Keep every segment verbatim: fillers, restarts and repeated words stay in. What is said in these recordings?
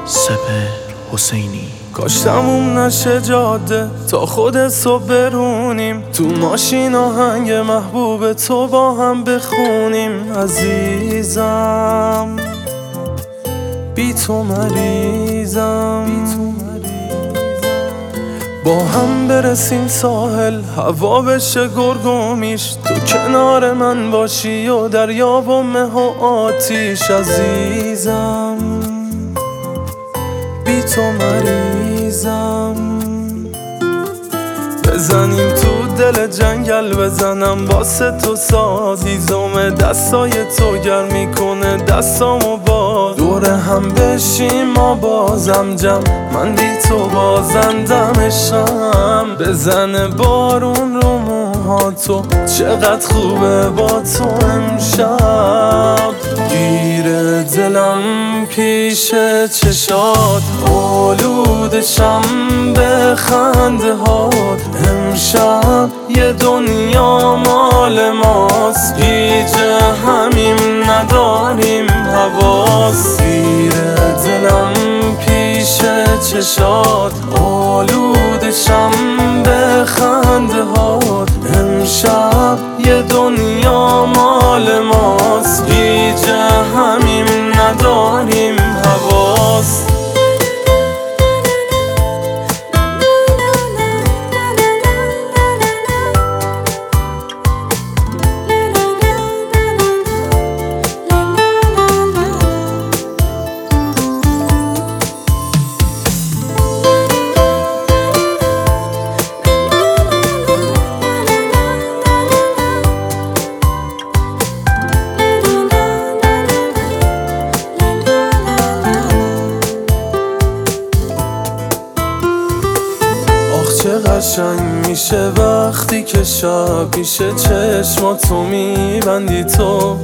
سپهر حسینی. کاش تموم نشه جاده تا خود صبح برونیم، تو ماشین آهنگ محبوب تو با هم بخونیم. عزیزم بی تو مریضم، با هم برسیم ساحل هوا بشه گرگومیش، تو کنار من باشی و دریا و مه و آتیش. عزیزم بی تو مریضم، بزنیم تو دل جنگل، بزنم واسه تو ساز، هیزم دستای تو گرم میکنه دستامو باز، دور هم بشیم ما بازم جمع، من بی تو بازندمشم. بزنه بارون رو موهاتو، چقدر خوبه با تو امشب. گیره دلم پیش چشات، آلودشم به خنده هات. امشب یه دنیا مال ماست، گیجه همیم نداریم حواس. گیره دلم پیش چشات، آلودشم به خنده هات. امشب یه دنیا مال ماست، گیجه همیم نداریم حواس. چه قشنگ میشه وقتی که شب میشه، چشماتو میبندی تو،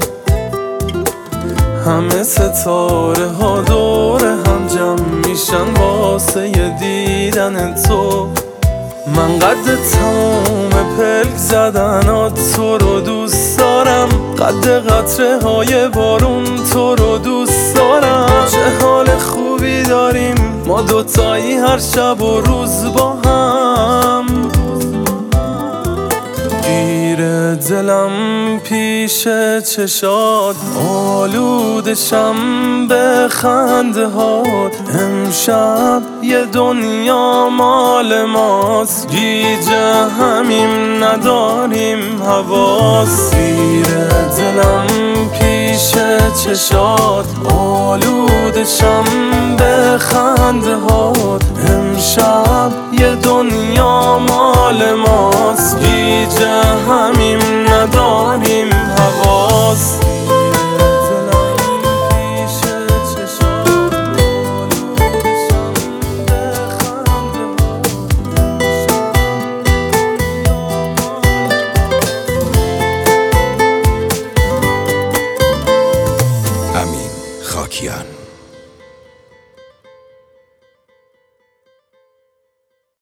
همه ستاره ها دور هم جمع میشن واسه دیدن تو. من قد تموم پلک زدنات تو رو دوست دارم، قد قطره های بارون تو رو دوست دارم. چه حال خوبی داریم ما دوتایی هر شب و روز با هم. گیره دلم پیش چشات، آلودشم به خنده هات. امشب یه دنیا مال ماست، گیجه همیم نداریم حواس. گیره دلم پیش چشات، آلودشم به خنده هات. امشب یه دنیا مال ماست، گیجه همیم نداریم حواس.